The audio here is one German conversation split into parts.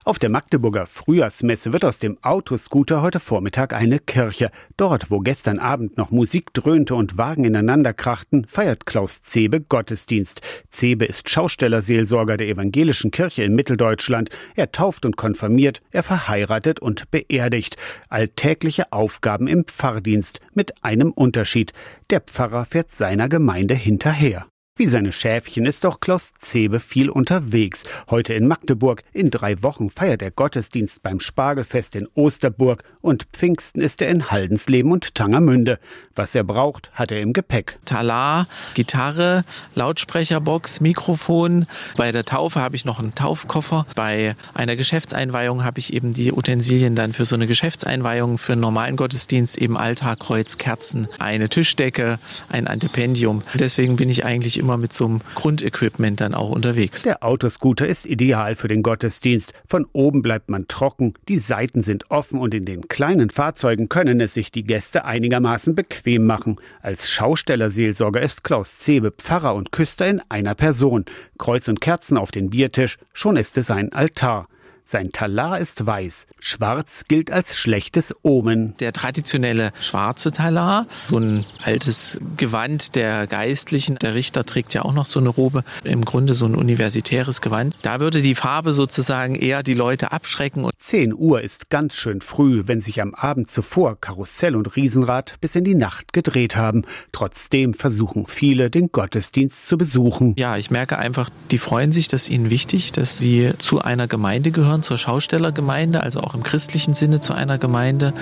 Auf der Magdeburger Frühjahrsmesse wird aus dem Autoscooter heute Vormittag eine Kirche. Dort, wo gestern Abend noch Musik dröhnte und Wagen ineinander krachten, feiert Klaus Zebe Gottesdienst. Zebe ist Schaustellerseelsorger der Evangelischen Kirche in Mitteldeutschland. Er tauft und konfirmiert, er verheiratet und beerdigt. Alltägliche Aufgaben im Pfarrdienst, mit einem Unterschied. Der Pfarrer fährt seiner Gemeinde hinterher. Wie seine Schäfchen ist auch Klaus Zebe viel unterwegs. Heute in Magdeburg. In 3 Wochen feiert er Gottesdienst beim Spargelfest in Osterburg. Und Pfingsten ist er in Haldensleben und Tangermünde. Was er braucht, hat er im Gepäck. Talar, Gitarre, Lautsprecherbox, Mikrofon. Bei der Taufe habe ich noch einen Taufkoffer. Bei einer Geschäftseinweihung habe ich eben die Utensilien dann für so eine Geschäftseinweihung. Für einen normalen Gottesdienst eben Altar, Kreuz, Kerzen, eine Tischdecke, ein Antipendium. Deswegen bin ich eigentlich immer mit so einem Grundequipment dann auch unterwegs. Der Autoscooter ist ideal für den Gottesdienst. Von oben bleibt man trocken, die Seiten sind offen und in den kleinen Fahrzeugen können es sich die Gäste einigermaßen bequem machen. Als Schaustellerseelsorger ist Klaus Zebe Pfarrer und Küster in einer Person. Kreuz und Kerzen auf den Biertisch, schon ist es ein Altar. Sein Talar ist weiß. Schwarz gilt als schlechtes Omen. Der traditionelle schwarze Talar, so ein altes Gewand der Geistlichen. Der Richter trägt ja auch noch so eine Robe, im Grunde so ein universitäres Gewand. Da würde die Farbe sozusagen eher die Leute abschrecken. 10 Uhr ist ganz schön früh, wenn sich am Abend zuvor Karussell und Riesenrad bis in die Nacht gedreht haben. Trotzdem versuchen viele, den Gottesdienst zu besuchen. Ja, ich merke einfach, die freuen sich, das ist ihnen wichtig, dass sie zu einer Gemeinde gehören, zur Schaustellergemeinde, also auch im christlichen Sinne zu einer Gemeinde.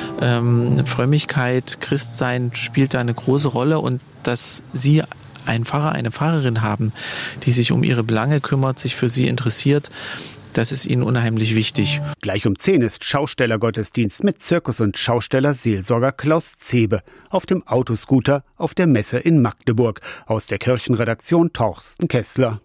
Frömmigkeit, Christsein spielt da eine große Rolle und dass sie einen Pfarrer, eine Pfarrerin haben, die sich um ihre Belange kümmert, sich für sie interessiert, das ist ihnen unheimlich wichtig. Gleich um 10 ist Schaustellergottesdienst mit Zirkus- und Schaustellerseelsorger Klaus Zebe auf dem Autoscooter auf der Messe in Magdeburg. Aus der Kirchenredaktion Torsten Kessler.